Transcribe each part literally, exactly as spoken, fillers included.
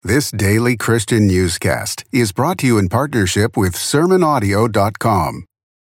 This daily Christian newscast is brought to you in partnership with sermon audio dot com.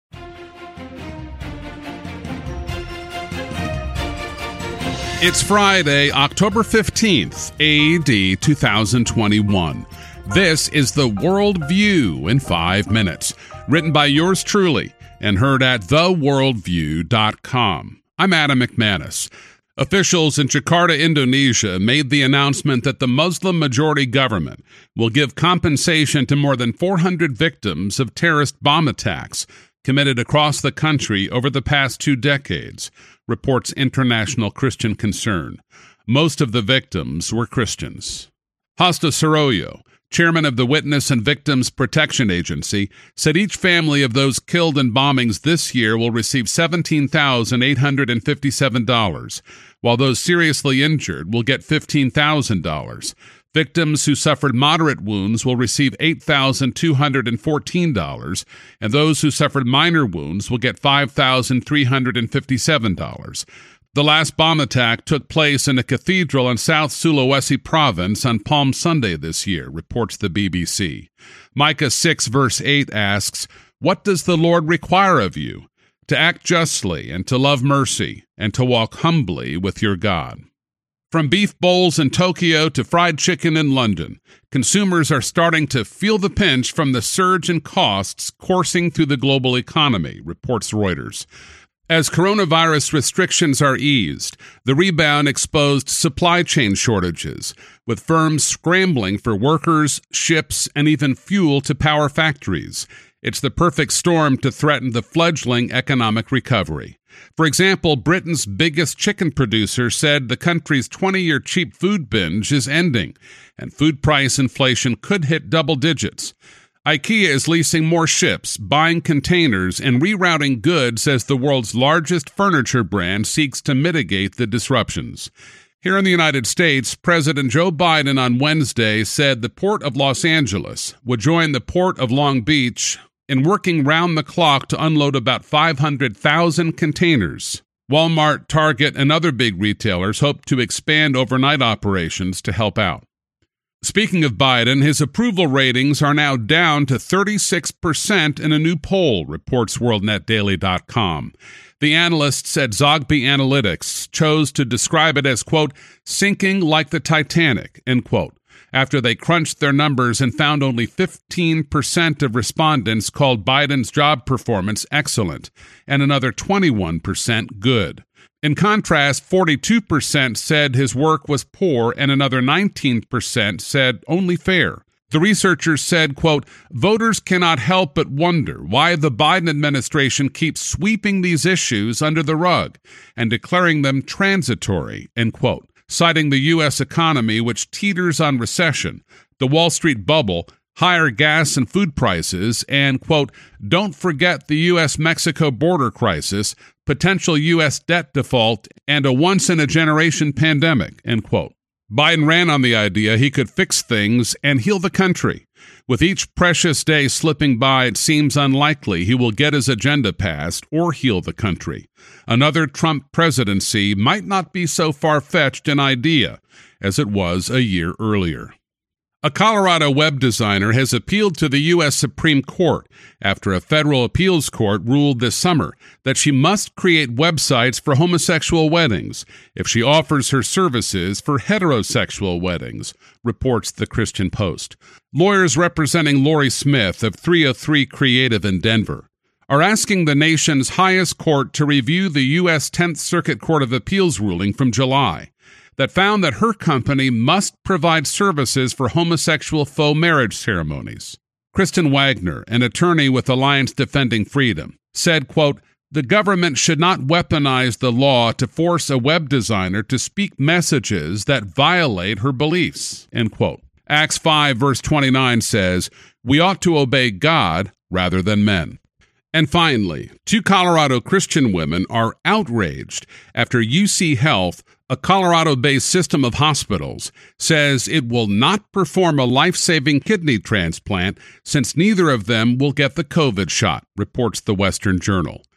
It's Friday, October fifteenth, A D two thousand twenty-one. This is the World View in five minutes, written by yours truly and heard at the world view dot com. I'm Adam McManus. Officials in Jakarta, Indonesia, made the announcement that the Muslim-majority government will give compensation to more than four hundred victims of terrorist bomb attacks committed across the country over the past two decades, reports International Christian Concern. Most of the victims were Christians. Hasto Suroyo, chairman of the Witness and Victims Protection Agency, said each family of those killed in bombings this year will receive seventeen thousand eight hundred fifty-seven dollars, while those seriously injured will get fifteen thousand dollars. Victims who suffered moderate wounds will receive eight thousand two hundred fourteen dollars, and those who suffered minor wounds will get five thousand three hundred fifty-seven dollars. The last bomb attack took place in a cathedral in South Sulawesi province on Palm Sunday this year, reports the B B C. Micah six verse eight asks, "What does the Lord require of you? To act justly and to love mercy and to walk humbly with your God." From beef bowls in Tokyo to fried chicken in London, consumers are starting to feel the pinch from the surge in costs coursing through the global economy, reports Reuters. As coronavirus restrictions are eased, the rebound exposed supply chain shortages, with firms scrambling for workers, ships, and even fuel to power factories. It's the perfect storm to threaten the fledgling economic recovery. For example, Britain's biggest chicken producer said the country's twenty-year cheap food binge is ending, and food price inflation could hit double digits. IKEA is leasing more ships, buying containers, and rerouting goods as the world's largest furniture brand seeks to mitigate the disruptions. Here in the United States, President Joe Biden on Wednesday said the Port of Los Angeles would join the Port of Long Beach in working round the clock to unload about five hundred thousand containers. Walmart, Target, and other big retailers hope to expand overnight operations to help out. Speaking of Biden, his approval ratings are now down to thirty-six percent in a new poll, reports world net daily dot com. The analysts at Zogby Analytics chose to describe it as, quote, sinking like the Titanic, end quote, after they crunched their numbers and found only fifteen percent of respondents called Biden's job performance excellent, and another twenty-one percent good. In contrast, forty-two percent said his work was poor and another nineteen percent said only fair. The researchers said, quote, voters cannot help but wonder why the Biden administration keeps sweeping these issues under the rug and declaring them transitory, end quote, citing the U S economy, which teeters on recession, the Wall Street bubble, higher gas and food prices, and, quote, don't forget the U S Mexico border crisis, potential U S debt default, and a once-in-a-generation pandemic, end quote. Biden ran on the idea he could fix things and heal the country. With each precious day slipping by, it seems unlikely he will get his agenda passed or heal the country. Another Trump presidency might not be so far-fetched an idea as it was a year earlier. A Colorado web designer has appealed to the U S Supreme Court after a federal appeals court ruled this summer that she must create websites for homosexual weddings if she offers her services for heterosexual weddings, reports the Christian Post. Lawyers representing Lori Smith of three oh three Creative in Denver are asking the nation's highest court to review the U S Tenth Circuit Court of Appeals ruling from July that found that her company must provide services for homosexual faux marriage ceremonies. Kristen Wagner, an attorney with Alliance Defending Freedom, said, quote, the government should not weaponize the law to force a web designer to speak messages that violate her beliefs, end quote. Acts five verse twenty-nine says, we ought to obey God rather than men. And finally, two Colorado Christian women are outraged after U C Health, a Colorado-based system of hospitals, says it will not perform a life-saving kidney transplant since neither of them will get the COVID shot, reports the Western Journal.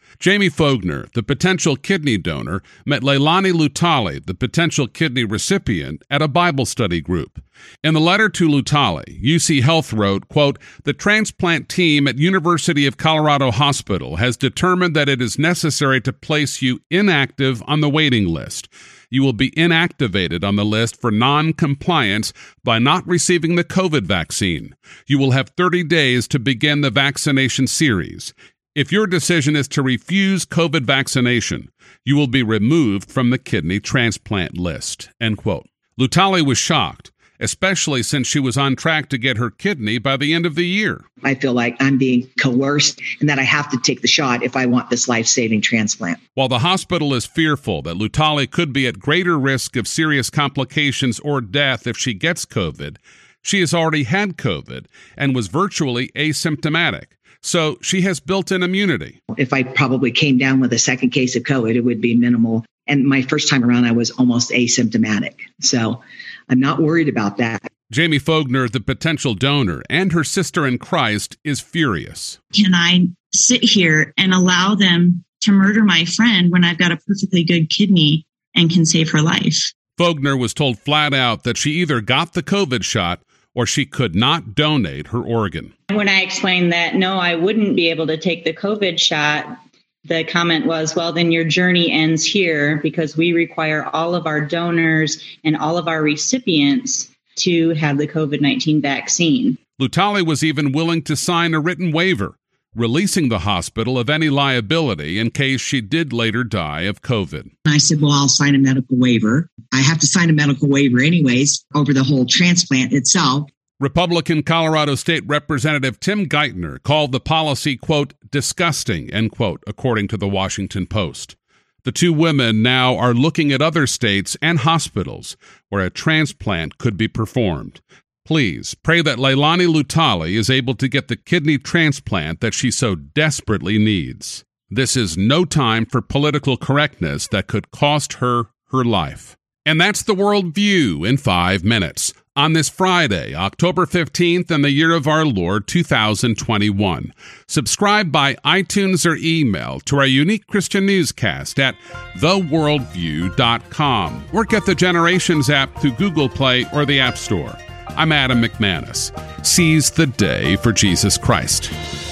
Jamie Fogner, the potential kidney donor, met Leilani Lutali, the potential kidney recipient, at a Bible study group. In the letter to Lutali, U C Health wrote, quote, "The transplant team at University of Colorado Hospital has determined that it is necessary to place you inactive on the waiting list. You will be inactivated on the list for non-compliance by not receiving the COVID vaccine. You will have thirty days to begin the vaccination series. If your decision is to refuse COVID vaccination, you will be removed from the kidney transplant list," end quote. Lutali was shocked, especially since she was on track to get her kidney by the end of the year. I feel like I'm being coerced and that I have to take the shot if I want this life-saving transplant. While the hospital is fearful that Lutali could be at greater risk of serious complications or death if she gets COVID, she has already had COVID and was virtually asymptomatic. So she has built-in immunity. If I probably came down with a second case of COVID, it would be minimal. And my first time around, I was almost asymptomatic. So I'm not worried about that. Jamie Fogner, the potential donor, and her sister in Christ, is furious. Can I sit here and allow them to murder my friend when I've got a perfectly good kidney and can save her life? Fogner was told flat out that she either got the COVID shot or she could not donate her organ. When I explained that, no, I wouldn't be able to take the COVID shot, the comment was, well, then your journey ends here because we require all of our donors and all of our recipients to have the COVID nineteen vaccine. Lutali was even willing to sign a written waiver, releasing the hospital of any liability in case she did later die of COVID. I said, well, I'll sign a medical waiver. I have to sign a medical waiver anyways over the whole transplant itself. Republican Colorado State Representative Tim Geithner called the policy, quote, disgusting, end quote, according to the Washington Post. The two women now are looking at other states and hospitals where a transplant could be performed. Please pray that Leilani Lutali is able to get the kidney transplant that she so desperately needs. This is no time for political correctness that could cost her her life. And that's the World View in five minutes. On this Friday, October fifteenth, in the year of our Lord, two thousand twenty-one. Subscribe by iTunes or email to our unique Christian newscast at the worldview dot com or get the Generations app through Google Play or the App Store. I'm Adam McManus. Seize the day for Jesus Christ.